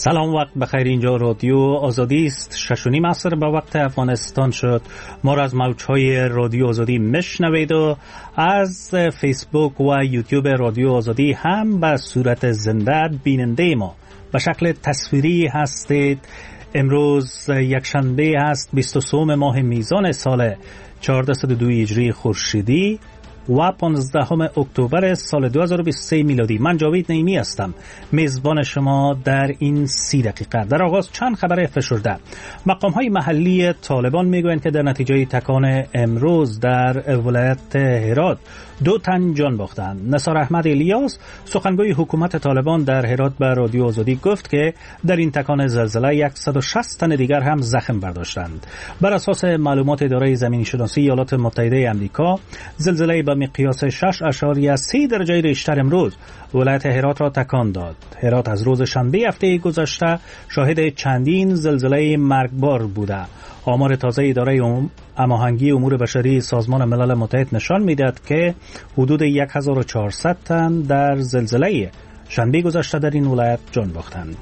سلام، وقت بخیر. اینجا رادیو آزادی است. 6:30 عصر به وقت افغانستان شد. ما را از موج‌های رادیو آزادی میشنوید و از فیسبوک و یوتیوب رادیو آزادی هم به صورت زنده بیننده ما به شکل تصویری هستید. امروز یکشنبه هست، 23 ماه میزان سال 1402 هجری خورشیدی و 15 اکتبر سال 2023 میلادی. من جاوید نعیمی هستم، میزبان شما در این 30 دقیقه. در آغاز چند خبر فشرده. مقام‌های محلی طالبان میگویند که در نتیجه تکان امروز در ولایت هرات 2 تن جان باختند. نثار احمد الیاس، سخنگوی حکومت طالبان، در هرات به رادیو آزادی گفت که در این تکان زلزله 160 تن دیگر هم زخم برداشتند. بر اساس معلومات اداره زمینی شناسی ایالات متحده آمریکا، زلزله با مقیاس 6.3 درجه ریشتر امروز ولایت هرات را تکان داد. هرات از روز شنبه هفته گذشته شاهد چندین زلزله مرگبار بوده. آمار تازه اداره هماهنگی امور بشری سازمان ملل متحد نشان می‌دهد که حدود 1400 تن در زلزله شنبه گذشته در این ولایت جان باختند.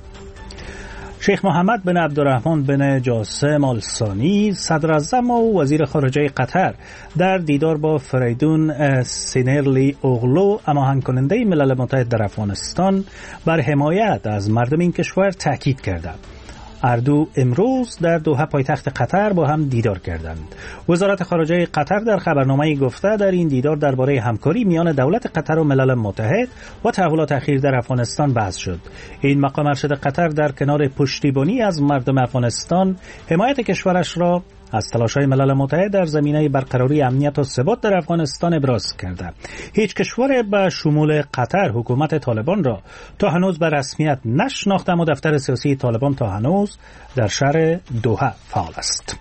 شیخ محمد بن عبدالرحمن بن جاسم آل ثانی، صدر اعظم و وزیر خارجه قطر، در دیدار با فریدون سینرلی اوغلو، هماهنگ کننده ملل متحد در افغانستان، بر حمایت از مردم این کشور تاکید کردند. هر دو امروز در دوحه پایتخت قطر با هم دیدار کردند. وزارت خارجه قطر در خبرنامه‌ای گفته در این دیدار درباره همکاری میان دولت قطر و ملل متحد و تحولات اخیر در افغانستان بحث شد. این مقام ارشد قطر در کنار پشتیبانی از مردم افغانستان، حمایت کشورش را از تلاش‌های ملل متحد در زمینه برقراری امنیت و ثبات در افغانستان ابراز کرده. هیچ کشور به شمول قطر حکومت طالبان را تا هنوز به رسمیت نشناخته و دفتر سیاسی طالبان تا هنوز در شهر دوحه فعال است.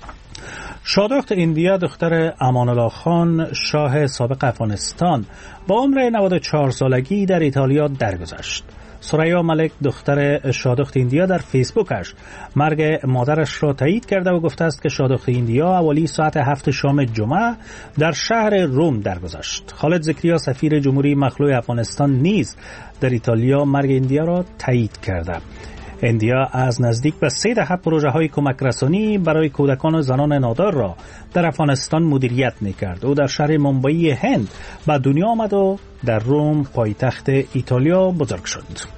شادخت ایندیا، دختر امان الله خان شاه سابق افغانستان، با عمر 94 سالگی در ایتالیا درگذشت. سریا ملک، دختر شادخت ایندیا، در فیسبوکش مرگ مادرش را تایید کرده و گفته است که شادخت ایندیا حوالی ساعت 7 شام جمعه در شهر روم درگذشت. خالد ذکریا، سفیر جمهوری مخلوع افغانستان، نیز در ایتالیا مرگ ایندیا را تایید کرده. ایندیا از نزدیک به 3 دهه پروژه‌های کمک رسانی برای کودکان و زنان نادار را در افغانستان مدیریت می‌کرد. او در شهر مومبایی هند به دنیا آمد و در روم پایتخت ایتالیا بزرگ شد.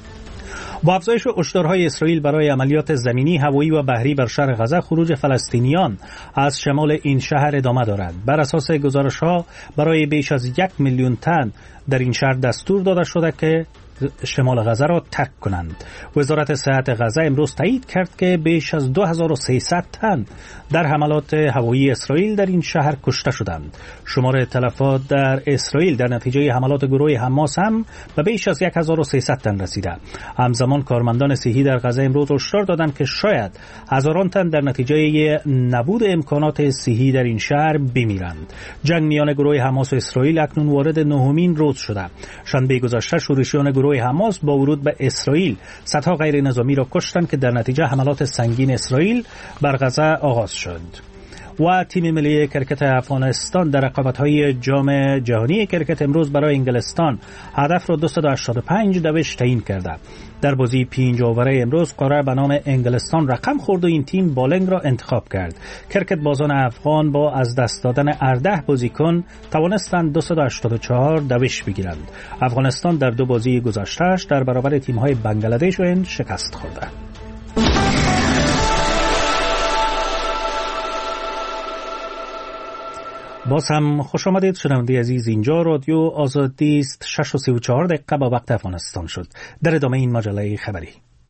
با افزایش هشدارهای اسرائیل برای عملیات زمینی، هوایی و بحری بر شهر غزه، خروج فلسطینیان از شمال این شهر ادامه دارد. بر اساس گزارش‌ها برای بیش از 1 میلیون تن در این شهر دستور داده شده که شمال غزه را ترک کنند. وزارت صحت غزه امروز تایید کرد که بیش از 2300 تن در حملات هوایی اسرائیل در این شهر کشته شدند. شمار تلفات در اسرائیل در نتیجه حملات گروه حماس هم به بیش از 1300 تن رسیده. همزمان کارمندان صحی در غزه امروز هشدار دادند که شاید هزاران تن در نتیجه نبود امکانات صحی در این شهر بمیرند. جنگ میان گروه حماس و اسرائیل اکنون وارد 9مین روز شده. شنبه گذشته شورشیان گروه حماس با ورود به اسرائیل صدها غیر نظامی را کشتند که در نتیجه حملات سنگین اسرائیل بر غزه آغاز شد. و تیم ملی کرکت افغانستان در رقابت‌های جام جهانی کرکت امروز برای انگلستان هدف را 285 دوش تعیین کرده. در بازی 5 اووره امروز قرعه به نام انگلستان رقم خورد و این تیم بالنگ را انتخاب کرد. کرکت بازان افغان با از دست دادن 18 بازیکن توانستند 284 دوش بگیرند. افغانستان در 2 بازی گذشته‌اش در برابر تیم‌های بنگلادش و هند شکست خورده. باز هم خوش آمدید شنونده عزیز. اینجا رادیو آزادی است. 6:34 دقیقه با وقت افغانستان شد. در ادامه این مجله خبری.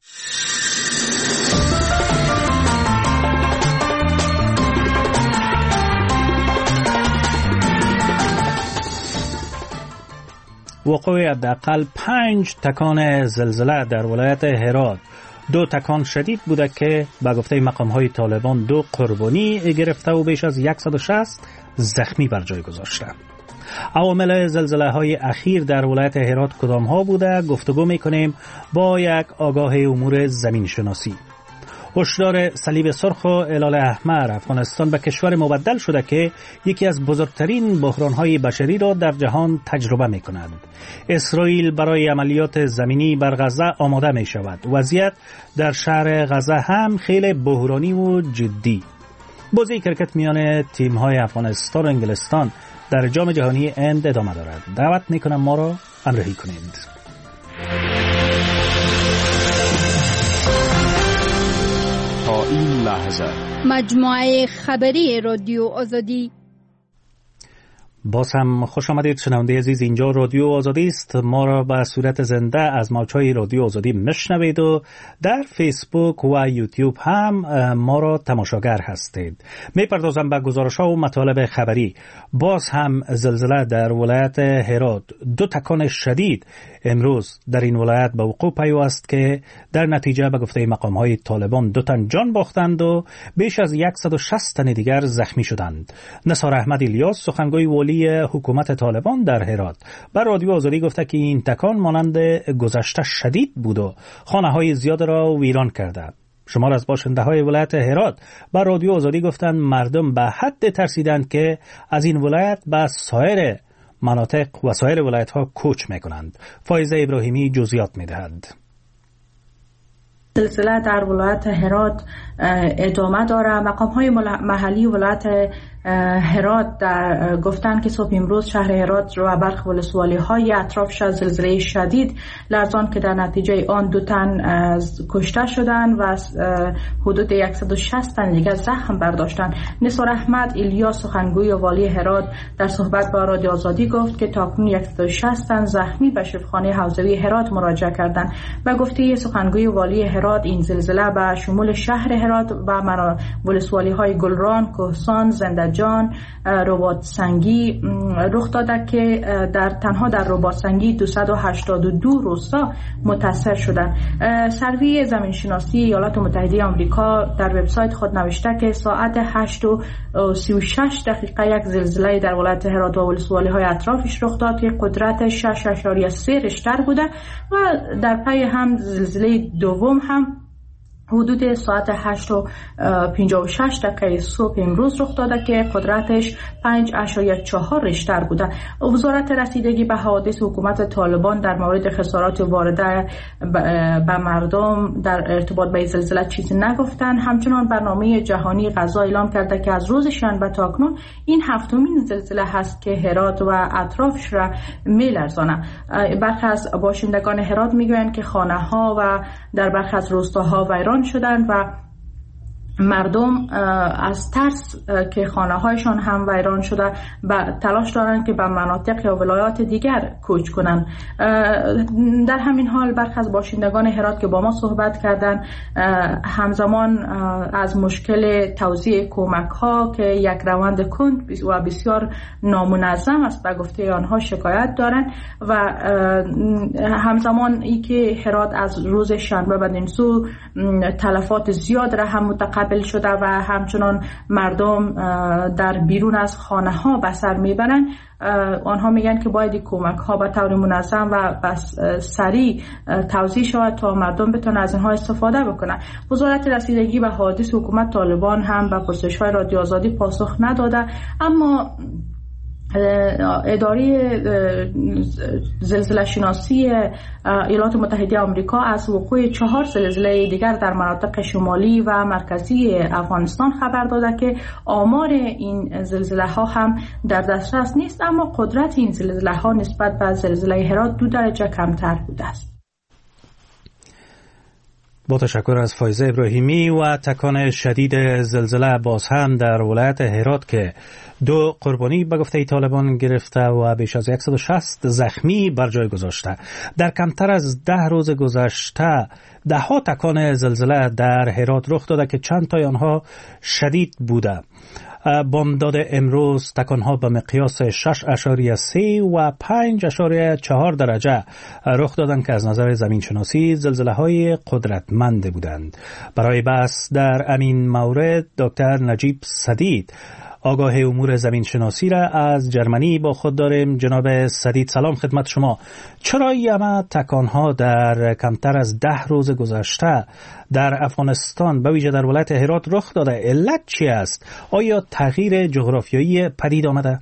وقوع حداقل 5 تکان زلزله در ولایت هرات، 2 تکان شدید بوده که به گفته مقام‌های طالبان 2 قربانی گرفته و بیش از 160 زخمی بر جای گذاشته. عوامل زلزله‌های اخیر در ولایت هرات کدام ها بوده؟ گفتگو می‌کنیم با یک آگاه امور زمین شناسی. هشدار صلیب سرخ و هلال احمر، افغانستان به کشور مبدل شده که یکی از بزرگترین بحران‌های بشری را در جهان تجربه می‌کند. اسرائیل برای عملیات زمینی بر غزه آماده می‌شود. وضعیت در شهر غزه هم خیلی بحرانی و جدی. بازی کرکت میان تیم‌های افغانستان و انگلستان در جام جهانی هند ادامه دارد. دعوت می‌کنم ما را همراهی کنید. تا این لحظه مجموعه خبری رادیو آزادی. باز هم خوش آمدید شنونده عزیز، اینجا رادیو آزادی است. ما را به صورت زنده از موج‌های رادیو آزادی میشنوید و در فیسبوک و یوتیوب هم ما را تماشاگر هستید. میپردازم به گزارش‌ها و مطالب خبری. باز هم زلزله در ولایت هرات، 2 تکان شدید امروز در این ولایت به وقوع پیوست که در نتیجه به گفته مقام‌های طالبان 2 تن جان باختند و بیش از 160 تن دیگر زخمی شدند. نثار احمد الیاس، سخنگوی والی حکومت طالبان در هرات، بر رادیو آزادی گفته که این تکان مانند گذشته شدید بود و خانه‌های زیاد را ویران کرده. شمار از باشنده‌های ولایت هرات بر رادیو آزادی گفتند مردم به حد ترسیدند که از این ولایت به سایر مناطق و سایر ولایت‌ها کوچ می‌کنند. فایزه ابراهیمی جزئیات می‌دهد. سلسله در ولایت هرات ادامه داره. مقام‌های محلی ولایت هرات گفتند که صبح امروز شهر هرات و برخی ولسوالی‌های اطرافش از زلزله شدید لرزان که در نتیجه آن 2 تن کشته شدند و حدود 160 تن دیگر زخم برداشتند. نثار احمد الیاس، سخنگوی والی هرات، در صحبت با رادیو آزادی گفت که تاکنون 160 تن زخمی به شفاخانه حوزوی هرات مراجعه کردند. و گفته سخنگوی والی هرات این زلزله به شمول شهر هرات و ولسوالی‌های گلران، کهسان، زنده‌جان، رباط سنگی رخ داده که تنها در رباط سنگی 282 روستا متاثر شدند. سروی زمینشناسی ایالات متحده آمریکا در وبسایت خود نوشته که ساعت 8:36 یک زلزله در ولایت هرات و ولسوالی‌های اطرافش رخ داد که قدرت 6.3 ریشتر بوده و در پی هم زلزله دوم هم حدود ساعت 8:56 صبح امروز رخ داده که قدرتش 5.4 ریشتر بوده. وزارت رسیدگی به حوادث حکومت طالبان در مورد خسارات وارده به مردم در ارتباط با زلزله چیزی نگفتن. همچنان برنامه جهانی غذا اعلام کرده که از روز شنبه تا اکنون این 7مین زلزله هست که هرات و اطرافش را میلرزانه. برخی از باشندگان هرات میگویند که خانه‌ها و در برخی از روستاها ویران شدند و مردم از ترس که خانه‌هایشان هم ویران شده تلاش دارند که به مناطق یا ولایات دیگر کوچ کنند. در همین حال برخی از باشندگان هرات که با ما صحبت کردند همزمان از مشکل توزیع کمک‌ها که یک روند کند و بسیار نامنظم است به گفته آنها شکایت دارند و همزمان ای که هرات از روز شنبه بدین سو تلفات زیاد را هم متقبل شده و همچنان مردم در بیرون از خانه ها به سر میبرند. آنها میگن که باید کمک ها به طور منظم و سریع توزیع شود تا مردم بتونن از اینها استفاده بکنن. وزارت رسیدگی به حوادث حکومت طالبان هم به پرسش های رادیو آزادی پاسخ نداده، اما اداره زلزله شناسی ایالات متحده آمریکا از وقوع 4 زلزله دیگر در مناطق شمالی و مرکزی افغانستان خبر داده که آمار این زلزله ها هم در دسترس نیست، اما قدرت این زلزله ها نسبت به زلزله هرات 2 درجه کمتر بوده است. با تشکر از فایزه ابراهیمی. و تکان شدید زلزله باز هم در ولایت هرات که 2 قربانی به گفته طالبان گرفته و بیش از 160 زخمی بر جای گذاشته. در کمتر از 10 روز گذشته 10 تکان زلزله در هرات رخ داده که چند تای آنها شدید بوده. بامداد امروز تکانها به مقیاس 6.3 و 5.4 درجه رخ دادند که از نظر زمین شناسی زلزله های قدرتمند بودند. برای بحث در امین مورد دکتر نجیب سدید، آگاه امور زمین شناسی را از جرمنی با خود داریم. جناب سدید سلام خدمت شما. چرا این تکانها در کمتر از 10 روز گذشته در افغانستان به ویژه در ولایت هرات رخ داده؟ علت چی است؟ آیا تغییر جغرافیایی پدید آمده؟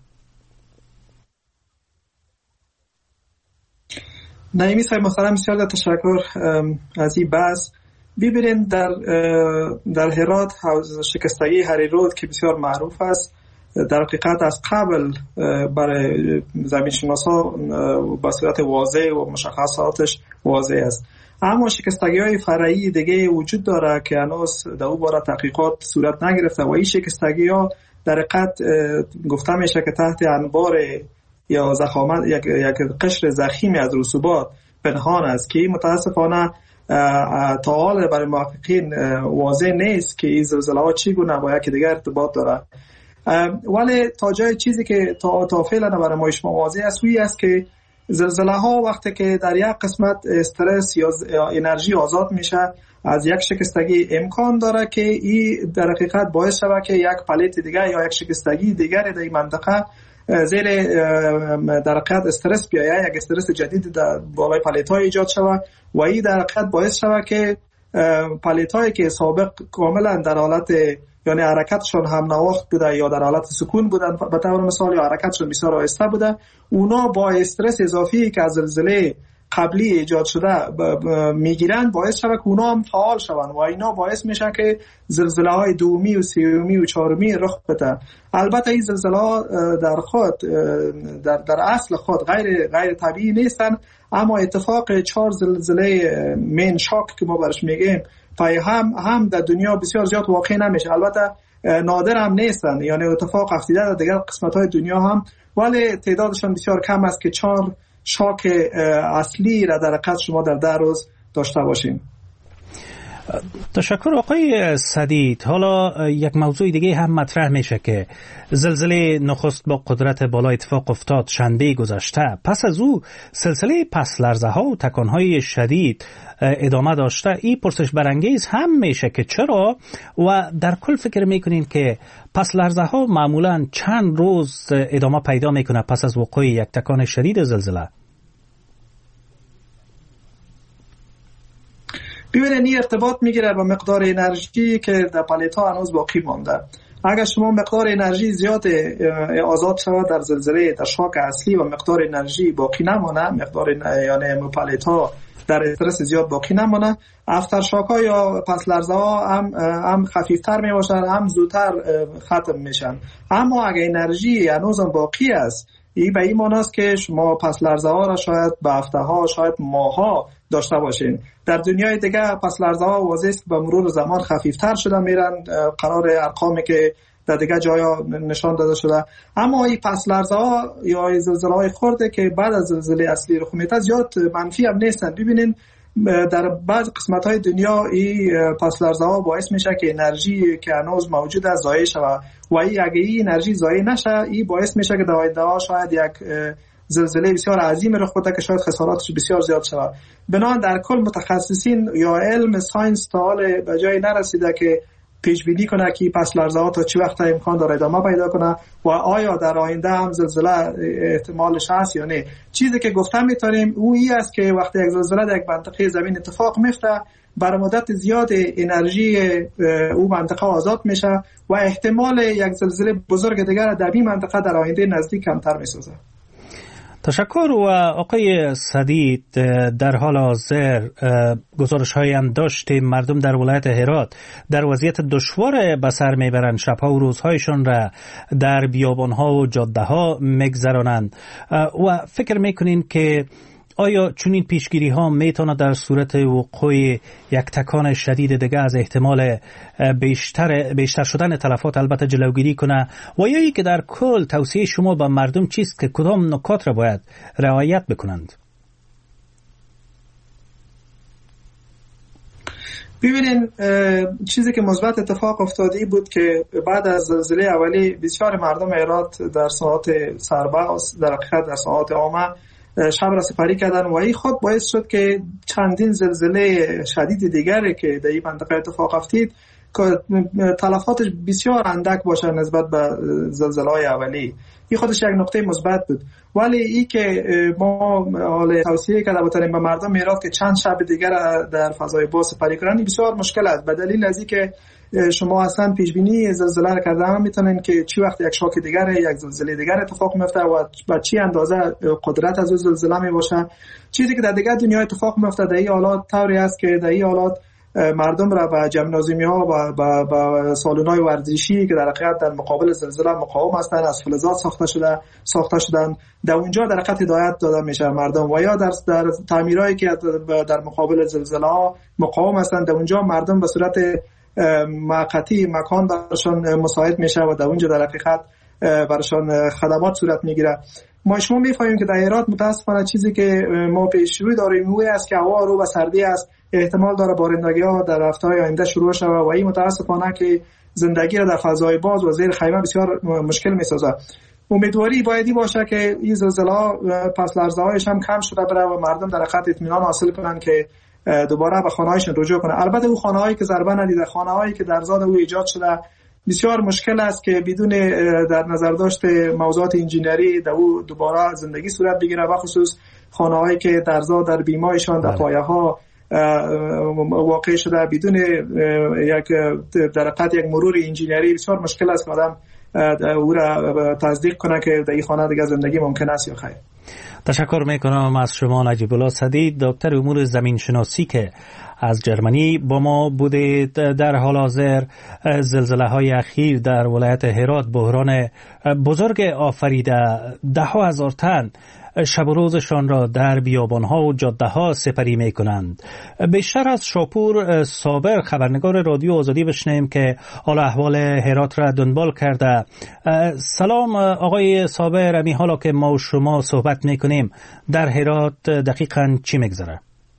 نایمی صاحب محترم، بسیار تشکر از این بحث. ببینید در هرات شکستگی هریرود که بسیار معروف است، در حقیقت از قبل برای زمین شناسا به صورت واضح و مشخصاتش واضح است، اما شکستگی های فرعی دیگه وجود داره که هنوز در او باره تحقیقات صورت نگرفته و این شکستگی ها در حقیقت گفته میشه که تحت انبار یا زخامت یک قشر ضخیمی از رسوبات پنهان است که متاسفانه تا حال برای محققین واضح نیست که این زلزله ها چگونه با یک دیگر ارتباط داره. ولی تا جای چیزی که تا فعلا برای ما شما واضح است وی است که زلزله ها وقتی که در یک قسمت استرس یا انرژی آزاد میشه از یک شکستگی، امکان داره که این در حقیقت باعث شود که یک پلیت دیگر یا یک شکستگی دیگر در این منطقه زیر در حقیقت استرس بیاید، یک استرس جدید در بالای پلیت‌ها ایجاد شود و این در حقیقت باعث شود که پلیت‌هایی که سابق کاملا در حالت یعنی حرکتشون هم نواخت بوده یا در حالت سکون بودن به طور مثال یا حرکتشون بسیار آهسته بوده، اونا با استرس اضافی که از زلزله قبلی ایجاد شده میگیرن باعث شود که اونا هم فعال شوند و اینا باعث میشه که زلزله های دومی و سومی و چهارمی رخ بده. البته این زلزله ها در خود در اصل خود غیر طبیعی نیستن، اما اتفاق 4 زلزله مین شاک که ما برش میگیم پای هم در دنیا بسیار زیاد واقع نمیشه. البته نادر هم نیستن، یعنی اتفاق افتیده در دیگر قسمت های دنیا هم، ولی تعدادشان بسیار کم است که 4 شاک اصلی را در حقیقت شما در 10 روز داشته باشیم. تشکر آقای سدید. حالا یک موضوع دیگه هم مطرح میشه که زلزله نخست با قدرت بالا اتفاق افتاد شنبه گذشته، پس از او سلسله پس لرزه ها و تکان های شدید ادامه داشته. این پرسش برانگیز هم میشه که چرا و در کل فکر میکنین که پس لرزه ها معمولا چند روز ادامه پیدا میکنه پس از وقوع یک تکان شدید زلزله؟ ببینید این ارتباط میگیره با مقدار انرژی که در پلیت‌ها هنوز باقی مانده. اگر شما مقدار انرژی زیاد آزاد شود در زلزله در شاک اصلی و مقدار انرژی باقی نمانه، مقدار یعنی پلیت‌ها در استرس زیاد باقی نمانه، افتر شاک‌ها یا پس لرزه‌ها هم خفیفتر میباشن، هم زودتر ختم میشن. اما اگر انرژی هنوز باقی است، این به این معنی است که شما پس لرزه ها را شاید به هفته ها شاید ماه ها داشته باشین. در دنیای دیگه پس لرزه ها واضح است که به مرور زمان خفیفتر شده میرن، قرار ارقامی که در دیگه جایا نشان داده شده. اما این پس لرزه ها یا زلزله های خرده که بعد از زلزله اصلی رخ میده زیاد منفی هم نیستن. ببینین در بعض قسمت های دنیا این پس لرزه ها باعث میشه که انرژی که هنوز موجود است ضایع شود و اگه این انرژی ضایع نشه این باعث میشه که در آینده شاید یک زلزله بسیار عظیم رخ بده که شاید خساراتش بسیار زیاد شود. بنابراین در کل متخصصین یا علم ساینس تا حال به جای نرسیده که پیش بینی کنه که پس لرزه ها تا چه وقت امکان داره ادامه پیدا کنه و آیا در آینده هم زلزله احتمالش هست یا نه. چیزی که گفتم میتونیم او این است که وقتی یک زلزله در یک منطقه زمین اتفاق میفته بر مدت زیاد انرژی او منطقه آزاد میشه و احتمال یک زلزله بزرگ دیگر در این منطقه در آینده نزدیک کمتر میسازه. تشکر. و آقای سدید، در حال حاضر گزارش هایی هم داشتیم مردم در ولایت هرات در وضعیت دشوار به سر میبرند، شبها و روزهایشون را در بیابان ها و جاده ها میگذرانند و فکر میکنین که آیا چنین پیشگیری ها میتونه در صورت وقوع یک تکان شدید دیگه از احتمال بیشتر شدن تلفات البته جلوگیری کنه و یا ای که در کل توصیه شما به مردم چیست که کدام نکات را باید رعایت بکنند؟ ببینین چیزی که مثبت اتفاق افتادی بود که بعد از زلزله اولی بسیار مردم هرات در ساعات سرباز در حقیقت در ساعات عامه شب را سپری کردن و این خود باعث شد که چندین زلزله شدید دیگری که در این منطقه اتفاق افتید تلفاتش بسیار اندک باشه نسبت به زلزله‌های اولی. این خودش یک نقطه مثبت بود. ولی این که ما حال توصیه کرده بودیم به مردم هرات که چند شب دیگر در فضای باز سپری کنند بسیار مشکل است، به دلیل از اینکه شما اصلا پیش بینی زلزله را کرده هم میتونین که چی وقت یک شاک دیگر یک زلزله دیگر اتفاق میفته و با چی اندازه قدرت از زلزله می باشه. چیزی که در دیگر دنیا اتفاق میفته در این حالات طوری است که در این حالات مردم را به ژیمنازیوم‌ها و به سالن‌های ورزشی که در حقیقت در مقابل زلزله مقاوم هستند از فلزات ساخته شدن در اونجا در حقیقت هدایت داده میشه مردم، و یا در تعمیرایی که در مقابل زلزله ها مقاوم هستند در اونجا مردم به صورت موقتی مکان برشان مساعد میشه و در اونجا در حقیقت برشان خدمات صورت میگیره. ما شما میفهمیم که در هرات متاسفانه چیزی که ما پیش روی داریم اون است که هوا رو و سردی است، احتمال داره بارندگی‌ها در هفته‌های آینده شروع شود و این متاسفانه که زندگی را در فضای باز و زیر خیمه بسیار مشکل می‌سازد. امیدواری بایدی باشه که این زلزله‌ها پس لرزه‌هایش هم کم شده بره و مردم در حقیقت اطمینان حاصل کنن که دوباره به خانه‌هایشون رجوع کنن. البته اون خانه‌هایی که ضربه ندیده، خانه‌هایی که در زاد او ایجاد شده بسیار مشکل است که بدون در نظر داشت موضوعات انجینری در او دوباره زندگی صورت بگیره، و خصوص خانه‌هایی که در زاد در بیمایشان در پایه‌ها واقع شده بدون یک در حقیقت یک مرور انجینری بسیار مشکل است که آدم او را تصدیق کنه که در این خانه دیگه زندگی ممکن است یا خیر. تشکر میکنم از شما نجیب الله سدید، دکتر امور زمین شناسی که از جرمنی با ما بودید. در حال حاضر زلزله های اخیر در ولایت هرات بحران بزرگ آفریده، ده ها هزار تن شب و روزشان را در بیابانها و جاده ها سپری می کنند. بیشتر از شاپور صابر خبرنگار رادیو آزادی بشنیم که حال احوال هرات را دنبال کرده. سلام آقای صابر، امی حالا که ما و شما صحبت می کنیم در هرات دقیقاً چی میگذره؟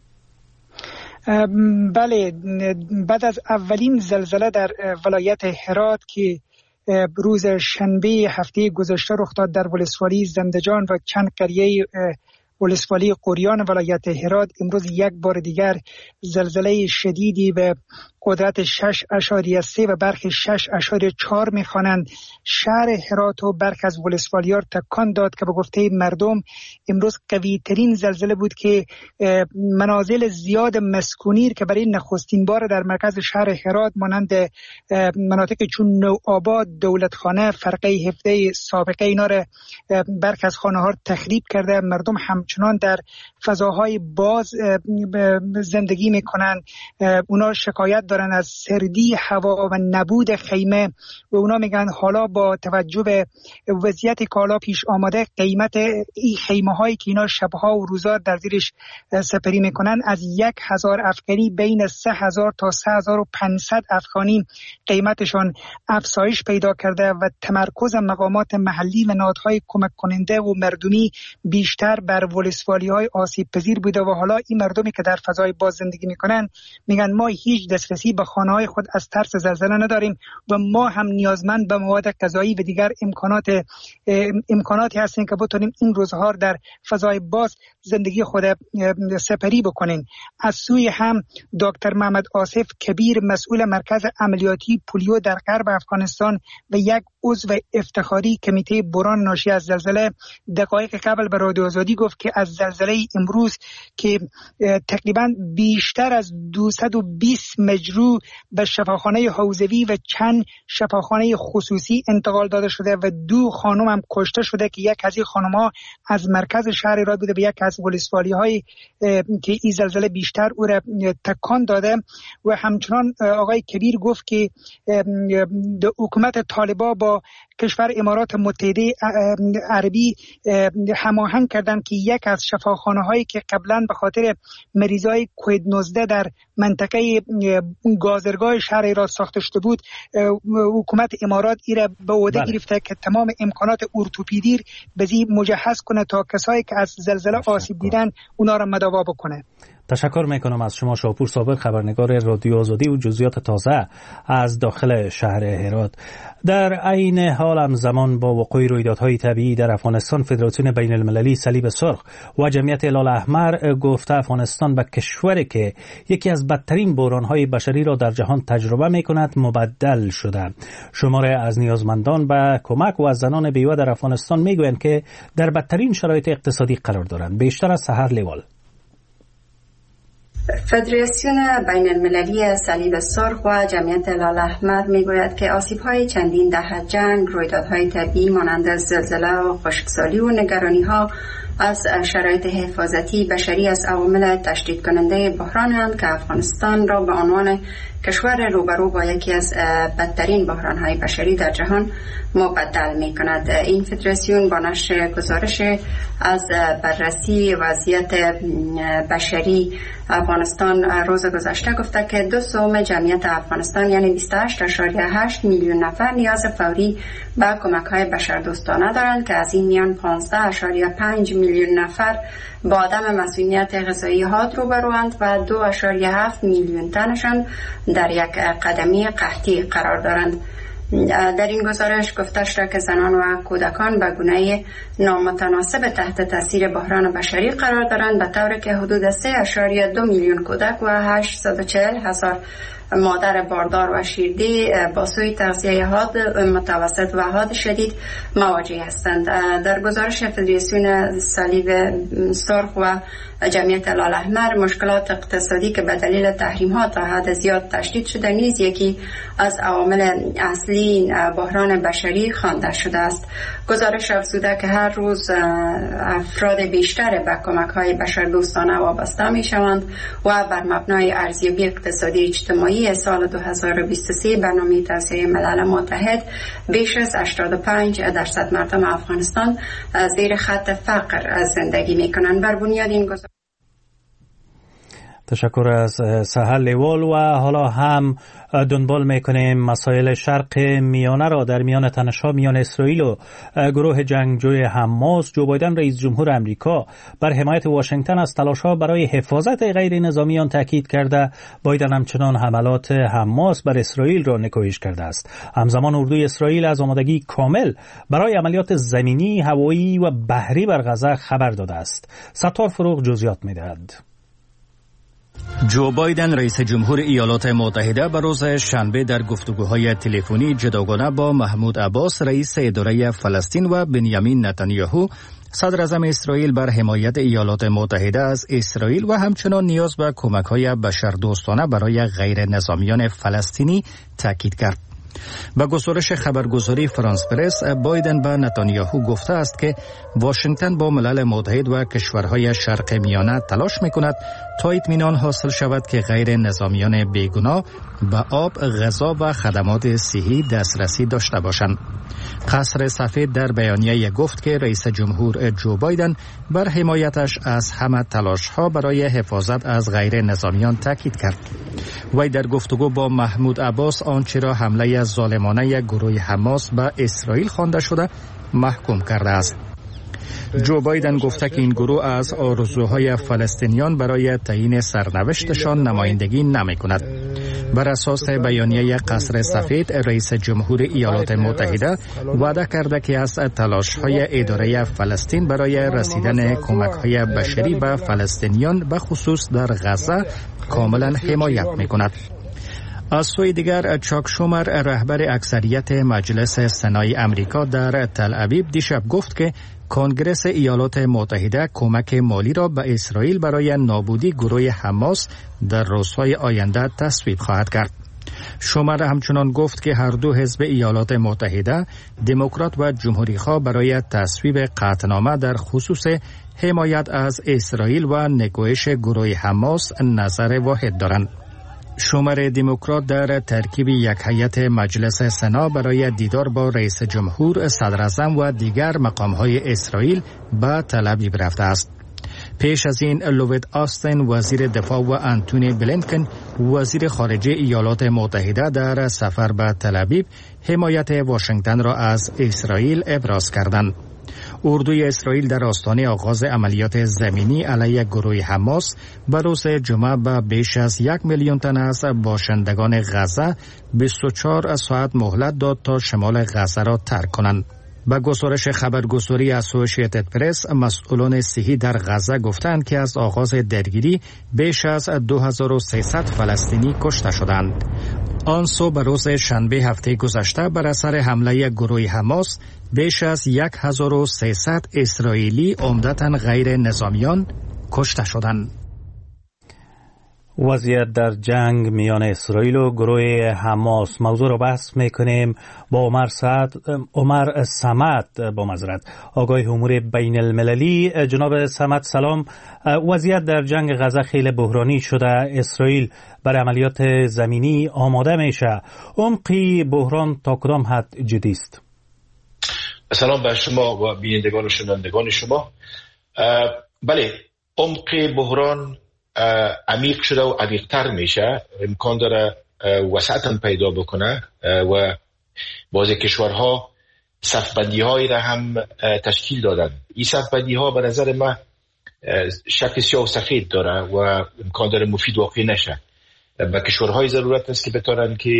بله، بعد از اولین زلزله در ولایت هرات که روز شنبه هفته گذشته رخ داد در ولسوالی زندجان و چند قریه ولسوالی قریان ولایت هرات، امروز یک بار دیگر زلزله شدیدی به قدرت 6.3 و برخی 6.4 میخوانند شهر هرات و برخی از ولسوالی‌ها تکان داد که به گفته مردم امروز قوی ترین زلزله بود که منازل زیاد مسکونی که برای نخستین بار در مرکز شهر هرات مانند مناطق چون نوآباد، دولتخانه، فرقه 17 سابقه اینا را برخی از خانه‌ها تخریب کرده. مردم همچنان در فضاهای باز زندگی میکنند. اونا شکایت دارن از سردی هوا و نبود خیمه و اونا میگن حالا با توجه به وضعیت که حالا پیش آمده قیمت این خیمه هایی که اینا شبها و روزا در زیرش سپری میکنن از 1000 افغانی بین 3000 تا 3500 افغانی قیمتشان افزایش پیدا کرده و تمرکز مقامات محلی و نهادهای کمک کننده و مردمی بیشتر بر ولسوالی های آسیب پذیر بوده و حالا این مردمی که در فضای باز زندگی میکنن میگن ما هیچ دسترسی به خانه های خود از ترس زلزله نداریم و ما هم نیازمند به مواد غذایی و دیگر امکاناتی هستیم که بتونیم این روزها در فضای باز زندگی خود سپری بکنیم. از سوی هم دکتر محمد آصف کبیر مسئول مرکز عملیاتی پولیو در غرب افغانستان و یک عضو افتخاری کمیته بحران ناشی از زلزله دقایق قبل به رادیو آزادی گفت که از زلزله امروز که تقریبا بیشتر از 220 مجروح به شفاخانه حوزوی و چند شفاخانه خصوصی انتقال داده شده و 2 خانم هم کشته شده که یک از این خانم‌ها از مرکز شهر هرات بوده و یک از ولسوالی‌های که این زلزله بیشتر او را تکان داده. و همچنان آقای کبیر گفت که حکومت طالبان با کشور امارات متحده عربی هماهنگ کردن که یک از شفاخانه‌هایی که قبلا به خاطر مریضای کووید 19 در منطقه گازرگاه شهر هرات ساخته شده بود، حکومت امارات ایره به عهده گرفته که تمام امکانات ارتوپدی به زی مجهز کنه تا کسایی که از زلزله آسیب دیدن اونا را مداوا بکنه. تشکر میکنم از شما شاپور صابر، خبرنگار رادیو آزادی و جزئیات تازه از داخل شهر هرات. در عین حال همزمان با وقوع رویدادهای طبیعی در افغانستان، فدراسیون بین المللی صلیب سرخ و جمعیت هلال احمر گفته افغانستان به کشوری که یکی از بدترین بحرانهای بشری را در جهان تجربه میکند مبدل شده. شماره از نیازمندان به کمک و از زنان بیوه در افغانستان میگویند که در بدترین شرایط اقتصادی قرار دارند. بیشتر از سحر لیوال. فدراسیون بین المللی صلیب سرخ و جمعیت هلال احمر میگوید که آسیب‌های چندین دهه جنگ، رویدادهای طبیعی مانند زلزله و خشکسالی و نگرانی‌ها از شرایط حفاظتی بشری از عوامل تشدید کننده بحرانند که افغانستان را به عنوان کشور روبرو با یکی از بدترین بحران‌های بشری در جهان مبدل می‌کند. این فدراسیون با نشر گزارش از بررسی وضعیت بشری افغانستان روز گذشته گفته که 2/3 جمعیت افغانستان یعنی 28.8 میلیون نفر نیاز فوری به کمک‌های بشردوستانه دارند که از این میان 15.5 میلیون نفر با عدم مسئولیت غذایی حاد روبروند و 2.7 میلیون تنشان در یک قدمی قحطی قرار دارند. در این گزارش گفته شده که زنان و کودکان به گونه نامتناسب تحت تاثیر بحران بشری قرار دارند، به طوری که حدود 3.2 میلیون کودک و 840,000 مادر باردار و شیردی با سوی تغذیه حاد متوسط و حاد شدید مواجه هستند. در گزارش فدراسیون صلیب سرخ و جمعیت هلال احمر، مشکلات اقتصادی که به دلیل تحریم ها تا حد زیاد تشدید شده نیز یکی از عوامل اصلی بحران بشری خوانده شده است. گزارش افزوده که هر روز افراد بیشتر به کمک های بشردوستانه وابسته می شوند و بر مبنای ارزیابی اقتصادی اجتماعی سال 2023 برنامه توسعه ملل متحد بیش از 85% مردم افغانستان زیر خط فقر زندگی می کنند. بر بنیاد این گزارش تشکر از سحر لیوال. و حالا هم دنبال میکنیم مسائل شرق میانه را. در میان تنش‌ها میان اسرائیل و گروه جنگجوی حماس، جو بایدن رئیس جمهور امریکا بر حمایت واشنگتن از تلاش‌ها برای حفاظت غیر نظامیان تاکید کرده. بایدن همچنان حملات حماس بر اسرائیل را نکوهش کرده است. همزمان اردوی اسرائیل از آمادگی کامل برای عملیات زمینی، هوایی و بحری بر غزه خبر داده است. ستار فروغ جزئیات می‌دهد. جو بایدن رئیس جمهور ایالات متحده به روز شنبه در گفتگوهای تلفنی جداگانه با محمود عباس رئیس اداره فلسطین و بنیامین نتانیاهو صدر اعظم اسرائیل بر حمایت ایالات متحده از اسرائیل و همچنان نیاز به کمک‌های بشردوستانه برای غیر نظامیان فلسطینی تاکید کرد. با گزارش خبرگزاری فرانس پرس، بایدن به نتانیاهو گفته است که واشنگتن با ملل متحد و کشورهای شرق میانه تلاش میکند تا اطمینان حاصل شود که غیر نظامیان بیگناه به آب، غذا و خدمات صحی دسترسی داشته باشند. قصر سفید در بیانیه گفت که رئیس جمهور جو بایدن بر حمایتش از همه تلاش‌ها برای حفاظت از غیر نظامیان تاکید کرد. وی در گفتگو با محمود عباس آنچه را حمله ظالمانه گروه حماس به اسرائیل خوانده شده محکوم کرده است. جو بایدن گفته که این گروه از آرزوهای فلسطینیان برای تعیین سرنوشتشان نمایندگی نمی کند. بر اساس بیانیه قصر سفید، رئیس جمهور ایالات متحده وعده کرده که از تلاش‌های اداره فلسطین برای رسیدن کمک‌های بشری به فلسطینیان به خصوص در غزه کاملا حمایت می کند. از سوی دیگر، چاک شومر رهبر اکثریت مجلس سنای امریکا در تل ابیب دیشب گفت که کنگره ایالات متحده کمک مالی را به اسرائیل برای نابودی گروه حماس در روزهای آینده تصویب خواهد کرد. شومر همچنان گفت که هر دو حزب ایالات متحده، دموکرات و جمهوری‌خواه، برای تصویب قطعنامه در خصوص حمایت از اسرائیل و نکوهش گروه حماس نظر واحد دارند. شومر دموکرات در ترکیب یک هیئت مجلس سنا برای دیدار با رئیس جمهور، صدر اعظم و دیگر مقام‌های اسرائیل به تل ابیب رفته است. پیش از این لوید آستن وزیر دفاع و آنتونی بلینکن وزیر خارجه ایالات متحده در سفر به تل ابیب حمایت واشنگتن را از اسرائیل ابراز کردند. اردوی اسرائیل در آستانه آغاز عملیات زمینی علیه گروه حماس به روز جمعه به بیش از 1 میلیون تن از باشندگان غزه 24 ساعت مهلت داد تا شمال غزه را ترک کنند. با گزارش خبرگزاری اسوشییتد پرس، مسئولان صحی در غزه گفتند که از آغاز درگیری بیش از 2300 فلسطینی کشته شدند. آن صبح روز شنبه هفته گذشته بر اثر حمله گروه حماس بیش از 1300 اسرائیلی عمدتاً غیر نظامیان کشته شدند. وضعیت در جنگ میان اسرائیل و گروه حماس موضوع رو بحث میکنیم با عمر صمد آگاه امور بین المللی. جناب صمد سلام. وضعیت در جنگ غزه خیلی بحرانی شده. اسرائیل برای عملیات زمینی آماده میشه. عمقی بحران تا کدام حد جدی است؟ سلام بر شما و بینندگان و شنوندگان شما. بله، عمق بحران عمیق شده و عمیق‌تر میشه. امکان داره وسعت هم پیدا بکنه و بعضی کشورها صف‌بندی‌هایی را هم تشکیل دادن. این صف‌بندی‌ها به نظر من شکل سیاه و سفید داره و امکان داره مفید واقع نشه. به کشورهای ضرورت است که بتونن که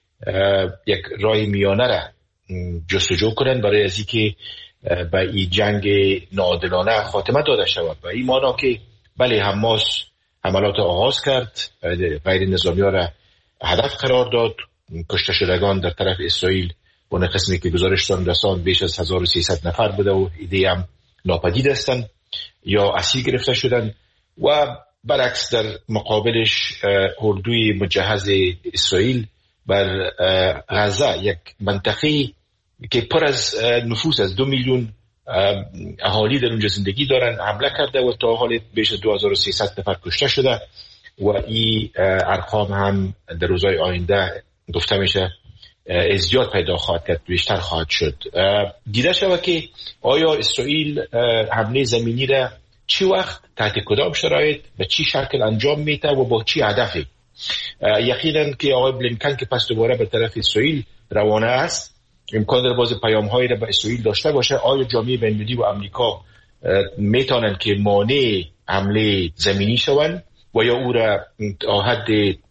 یک راه میانه را جستجو کنن برای از اینکه به این جنگ ناعادلانه خاتمه داده شود. و این معنی که بله، حماس حملات آغاز کرد، غیر نظامی ها را هدف قرار داد. کشته شدگان در طرف اسرائیل اون قسمی که گزارشتان رساند بیش از 1300 نفر بوده و ایده هم ناپدید هستند یا اسیر گرفته شدن. و برعکس در مقابلش اردوی مجهز اسرائیل بر غزه، یک منطقه که پر از نفوس، از 2 میلیون اهالی در اونجا زندگی دارن، حمله کرده و تا حال بیش از 2300 نفر کشته شده و این ارقام هم در روزهای آینده گفته میشه ازدیاد پیدا خواهد کرد، بیشتر خواهد شد. دیده شود که آیا اسرائیل حمله زمینی را چی وقت، تحت کدام شرایط، به چی شکل انجام میده و با چی هدفی. یقینا که آقای بلینکن که پس دوباره به طرف اسرائیل روانه است، امکان داره باز پیام‌هایی را به اسرائیل داشته باشه. آیا جامعه بین‌المللی و آمریکا میتونن که مانع حمله زمینی شوند و یا او را تا حد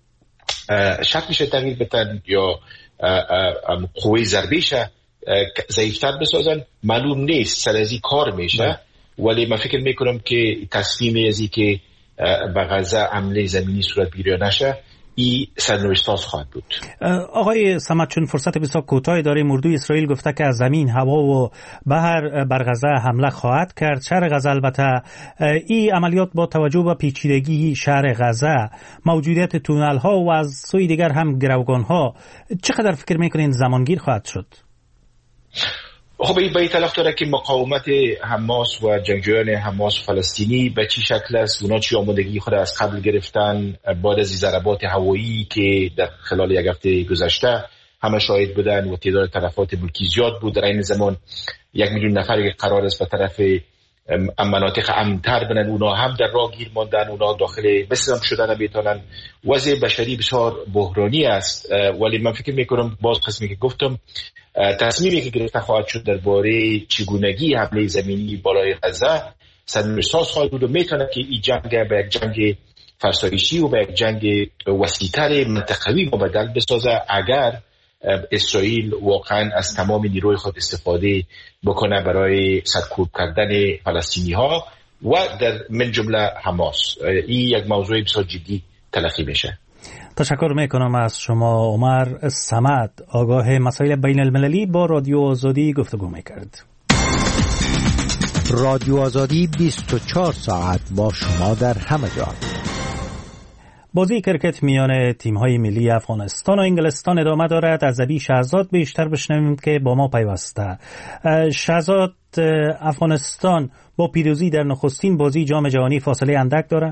شکلش تغییر بدن یا قوه ضربیش ضعیف‌تر بسازن؟ معلوم نیست، سر از این کار میشه. ولی من فکر میکنم که تصمیم ازی که به غزه حمله زمینی صورت بگیره نشه، این سرنوشت ساز خواهد بود. آقای صمد، چون فرصت بسیار کوتاهی داریم، اردوی اسرائیل گفته که از زمین، هوا و بحر بر غزه حمله خواهد کرد. شهر غزه البته این عملیات با توجه به پیچیدگی شهر غزه، موجودیت تونل ها و از سوی دیگر هم گروگان ها، چقدر فکر میکنین زمانگیر خواهد شد؟ خب این به این طلاق داره که مقاومت حماس و جنگجویان حماس فلسطینی به چی شکل است، اونا چی آمادگی خود از قبل گرفتن بعد از ضربات هوایی که در خلال یک هفته گذشته همه شاهد بودن و تعداد تلفات ملکی زیاد بود. در این زمان 1 میلیون نفری که قرار است به طرف مناطق امن‌تر بنن، اونا هم در راه گیر ماندن، اونا داخل مصر هم شدن نمیتونن. وضع بشری بسیار بحرانی است. ولی من فکر میکنم باز قسمی که گفتم، تصمیمی که گرفته خواهد شد درباره چگونگی حمله زمینی بالای غزه سرنوشت ساز خواهد بود و میتونه که این جنگ به یک جنگ فرسایشی و به یک جنگ وسیع‌تر منطقوی مبدل بسازه اگر اسرائیل واقعا از تمام نیروی خود استفاده بکنه برای سرکوب کردن فلسطینی ها و در من جمله حماس. این یک موضوع بسیار جدی تلقی میشه. تشکر میکنم از شما. عمر صمد، آگاه مسائل بین المللی، با رادیو آزادی گفتگو میکرد. رادیو آزادی 24 ساعت با شما در همه جا. بازی کرکت میان تیم‌های ملی افغانستان و انگلستان ادامه دارد. از ابی شهزاد بیشتر بشنویم که با ما پیوسته. شهزاد، افغانستان با پیروزی در نخستین بازی جام جهانی فاصله اندک داره؟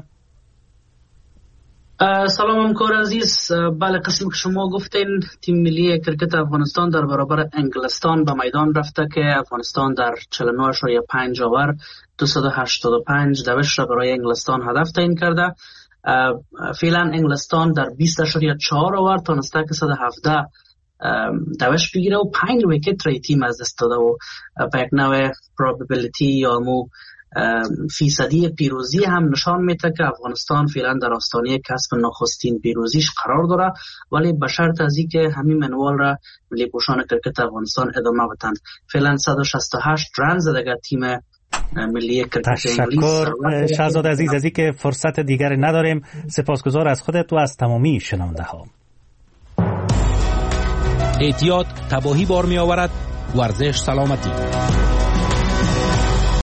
سلام همکار عزیز. بله، قسم که شما گفتین، تیم ملی کرکت افغانستان در برابر انگلستان به میدان رفته که افغانستان در 49.5 اوور 285 دوش را برای انگلستان هدف تعیین کرده. فعلا انگلستان در 20.4 اوور تانسته که 117 دوش بگیره و 5 ویکت رای تیم از دست داده و به یک نوع پروبابیلیتی یا فیصدی پیروزی هم نشان میده که افغانستان فعلا در آستانه کسب نخستین پیروزیش قرار داره، ولی به شرط از اینکه همین منوال را ملی پوشان کرکت افغانستان ادامه بدن. فعلا 168 رن زده تیم ملی کرکت انگلیس. تشکر شهزاد عزیز از اینکه فرصت دیگری نداریم. سپاسگزار از خودت و از تمامی شنونده ها. احتیاط تباهی بار می آورد. ورزش سلامتی.